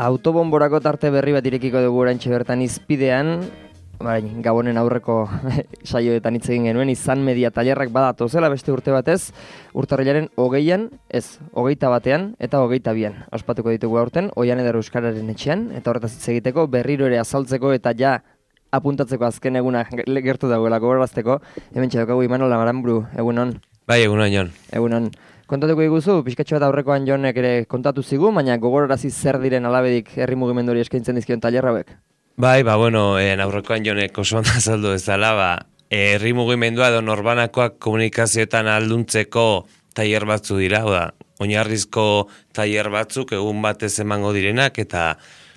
Autobonborako tarte berri bat irekiko dugu oraintxe bertan izpidean, Gabonen aurreko saioetan hitz egin genuen, izan media tailerrak badatozela beste urte batez, urtarrilaren 20an, ez, 21 eta 22an. Ospatuko ditugu aurten, Oian Eder Euskararen etxean, eta horretaz hitz egiteko, berriro ere azaltzeko eta ja apuntatzeko azken eguna gertu dagoela gogorazteko. Hemen txadokagu Imanol Amaramburu, egunon. Bai, egunon, Jon. Egunon. Kontatuko diguzu, pixkatxo bat aurrekoan Jonek ere kontatu zigu, baina gogorarazi zer diren alabedik herri mugimendu hori eskaintzen dizkion tailer hauek. Bai, aurrekoan Jonek oso ondo azaldu bezala, herri mugimendua edo norbanakoak komunikazioetan alduntzeko tailer batzu dira, oinarrizko tailer batzuk egun batez emango direnak, eta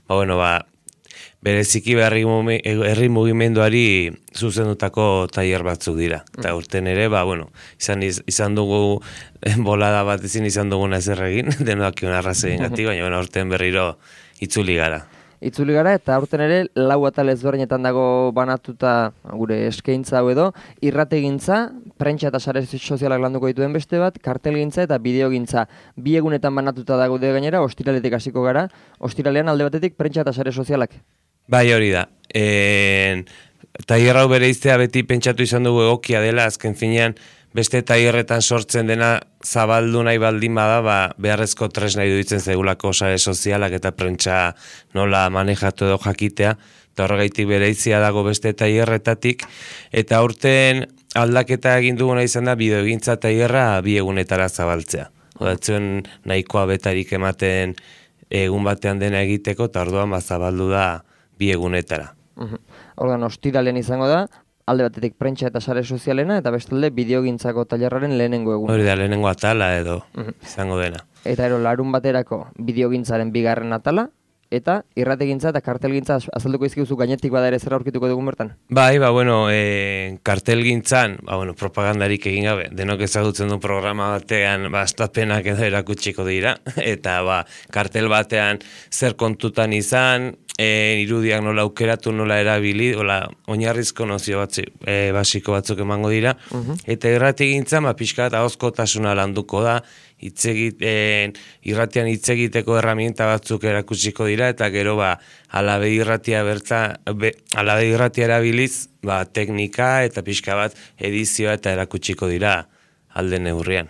bereziki herri mugimenduari zuzendutako tailer batzuk dira. Eta urten ere, izan dugu bolada bat izan duguna ezer egin, denoak arrazoien gatik, baina urten berriro itzuli gara. Itzuli gara eta aurten ere 4 atal ezberdinetan dago banatuta gure eskaintza hau edo, irrategintza, prentsa eta sare sozialak landuko dituen beste bat, kartelgintza eta bideogintza. 2 egunetan banatuta dago gainera, ostiraletik hasiko gara, ostiralean alde batetik prentsa eta sare sozialak. Bai, hori da. Tailer hau bereiztea beti pentsatu izan dugu egokia dela, azken finean beste tailerretan sortzen dena zabaldu nahi baldin bada, beharrezko tresna iruditzen zaigulako sare sozialak eta prentsa nola manejatu edo jakitea, eta horregaitik bereizia dago beste tailerretatik, eta aurten aldaketa egin duguna izan da bideogintza tailerra 2 egunetara zabaltzea. Odatzen nahikoa betarik ematen egun batean dena egiteko, eta orduan zabaldu da 2 egunetara. Orduan, ostiralean izango da, alde batetik prentsa eta sare sozialena, eta bestalde bideogintzako tailerraren lehenengo egun. Hori da, lehenengo atala edo izango dena. Eta larun baterako bideogintzaren 2. atala, eta irrategintza eta kartelgintza azalduko izkiuzu gainetik bada ere zer aurkituko dugun bertan? Bai, kartelgintzan, propagandarik egin gabe, denok ezagutzen du programa batean, astapenak edo erakutsiko dira, eta kartel batean zer kontutan izan, irudiak nola aukeratu, nola erabili, oinarrizko nozio basiko batzuk emango dira, eta irrategintza, pixka bat ahozkotasuna landuko da, irratian hitz egiteko herramienta batzuk erakutsiko dira, eta gero alabe irratia erabiliz, teknika eta pixka bat edizioa eta erakutsiko dira alde neurrian.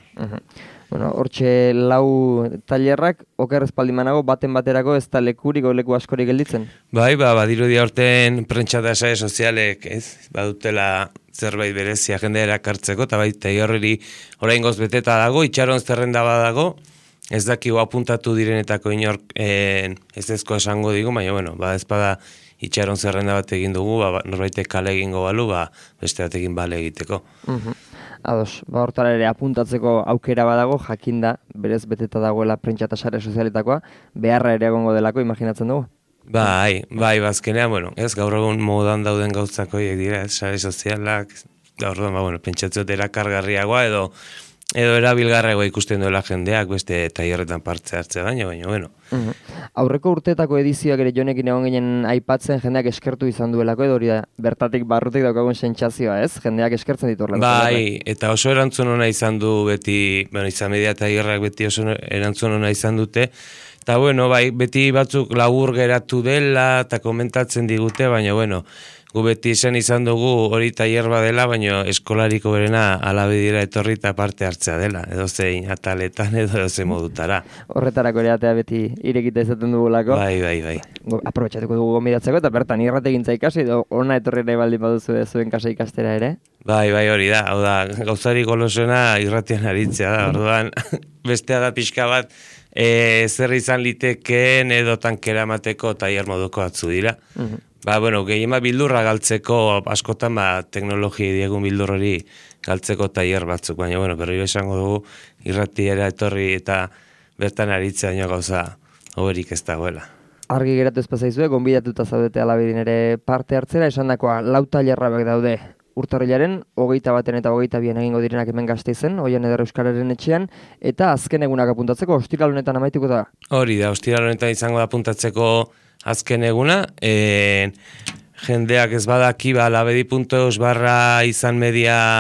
Hortxe 4 tailerrak, oker espaldi manago, baten baterako ez da leku askorik gelditzen? Bai, badirudi aurten prentsa eta sare sozialek, badutela zerbait berezia jendea erakartzeko, eta tailer hori oraingoz beteta dago, itxaron zerrenda badago, ez dakigu apuntatu direnetako inork ezezko esango digu, baina, ezpada itxaron zerrenda bat egin dugu, norbaitek kale egingo balu, beste bat egin bale egiteko. Ados, hortara ere apuntatzeko aukera badago, jakinda, berez beteta dagoela prentsa eta sare sozialetakoa, beharra ere egongo delako, imaginatzen dugu? Bai, bazkenean, gaur egun modan dauden gauzako dira, sare sozialak, gaur egun, pentsatzot erakargarriagoa edo erabilgarragoa ikusten duela jendeak beste tailerretan parte hartzea baina. Aurreko urteetako edizioak ere Jonekin egon ginen aipatzen jendeak eskertu izan duelako, edo hori da, bertatik barrutik daukagun sentsazioa, ez? Jendeak eskertzen ditu horrela. Bai, eta oso erantzun ona izan du beti, izan media tailerrak beti oso erantzun ona izan dute, eta beti batzuk labur geratu dela eta komentatzen digute, baina gu beti izan dugu hori tailer badela, baina eskolariko berena alabe dira etorri eta parte hartzea dela, edo zein ataletan edo zein modutara. Horretarako ere atea beti irekita izaten dugulako. Bai. Aprobetxatuko dugu gomidatzeko eta bertan irrategintza ikasi, edo ona etorri nahi baldin baduzu zuen kasa ikastera ere? Bai, hori da, hau da, gauzari golosena irratian aritzea da, orduan bestea da pixka bat, zer izan litekeen edo tankera mateko tailer moduko batzu dira. Gehiema bildurra galtzeko, askotan teknologia diegun bildur hori galtzeko tailer batzuk, baina berriro esango dugu irratiera etorri eta bertan aritzea gauza hoberik ez dagoela. Argi geratu ezpazaizue, gonbidatuta zaudete alabedin ere parte hartzera, esandakoa 4 tailerrak daude. Urtarrilaren 21 eta 22 egingo direnak hemen Gasteizen, Oian Eder Euskararen etxean, eta azken egunak apuntatzeko, ostiral honetan amaituko da. Hori da, ostiral honetan izango da apuntatzeko azken eguna, jendeak ez badaki, labedi.eus/izan media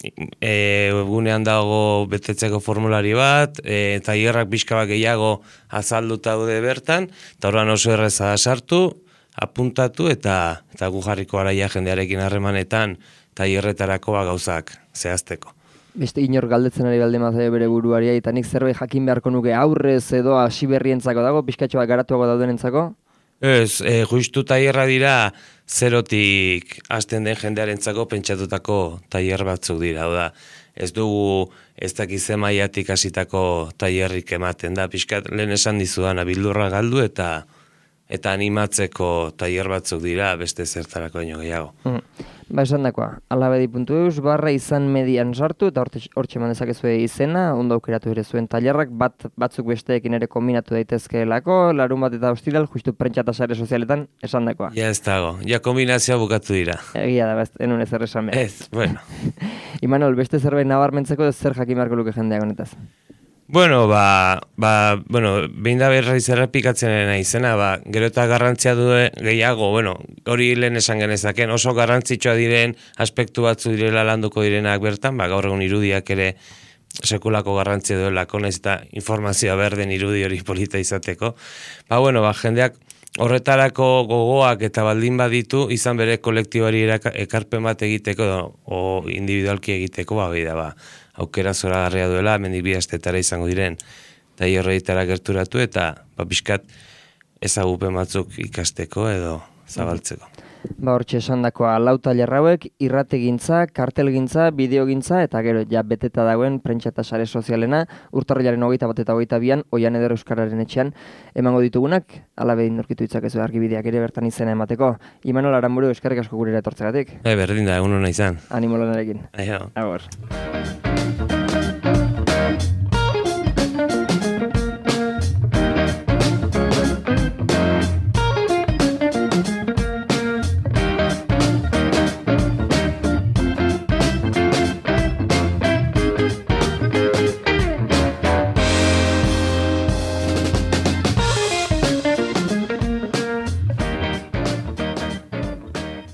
webgunean dago betetzeko formulari bat, tailerrak pixka bat gehiago azalduta daude bertan, eta orduan oso erreza da sartu, apuntatu eta gu jarriko araia jendearekin harremanetan tailerretarako gauzak zehazteko. Beste inor galdetzen ari baldin bada bere buruari, eta nik zerbait jakin beharko nuke aurrez edo hasi berrientzako dago, pixkatxo bat garatuago daudenentzako? Ez, justu tailerra dira zerotik hasten den jendearentzako pentsatutako tailer batzuk dira, da. Ez dugu ez dakize mailatik hasitako tailerrik ematen da, pixkat lehen esan dizudan bildurra galdu eta animatzeko tailer batzuk dira beste zertarako ino gehiago. Ba, esan dakoa, alabedi.eus/izan median sartu, eta hortxe eman dezakezue izena, ondo aukeratu ere zuen tailerrak, batzuk besteekin ere kombinatu daitezkeelako, larun bat eta ostiral, justu prentsa eta sare sozialetan, esan dakoa. Ja ez dago, ja kombinazioa bukatu dira. Egia da, enun ezer esan behar. Ez, bueno. Imanol, beste zerbait nabarmentzeko zer jakin beharko luke jendeak honetaz? Bueno, behin da berriz errepikatzen izena, gero eta garrantzia du gehiago, hori lehen esan genezaken, oso garrantzitsua diren aspektu batzu direla landuko direnak bertan, gaur egun irudiak ere sekulako garrantzia duelako, nahiz eta informazioa berden irudi hori polita izateko. Jendeak horretarako gogoak eta baldin baditu, izan bere kolektiboari ekarpen bat egiteko, o individualki egiteko, aukera zoragarria duela, hemendik bi astetara izango diren, tailerretara gerturatu eta pixkat ezagupen batzuk ikasteko edo zabaltzeko. Hortxe esan dakoa, lau tailer hauek, irrategintza, kartelgintza, bideogintza, eta gero ja beteta dagoen prentsa eta sare sozialena, urtarrilaren 21 eta 22an, Oian Eder Euskararen etxean, emango ditugunak, alabedin norkitu itzakezu argibideak ere bertan izena emateko. Imanol Aranburu, eskerrik asko gurera etortzegatik. Berdin da, egun hona izan. Animo lanarekin. Aio. Agur.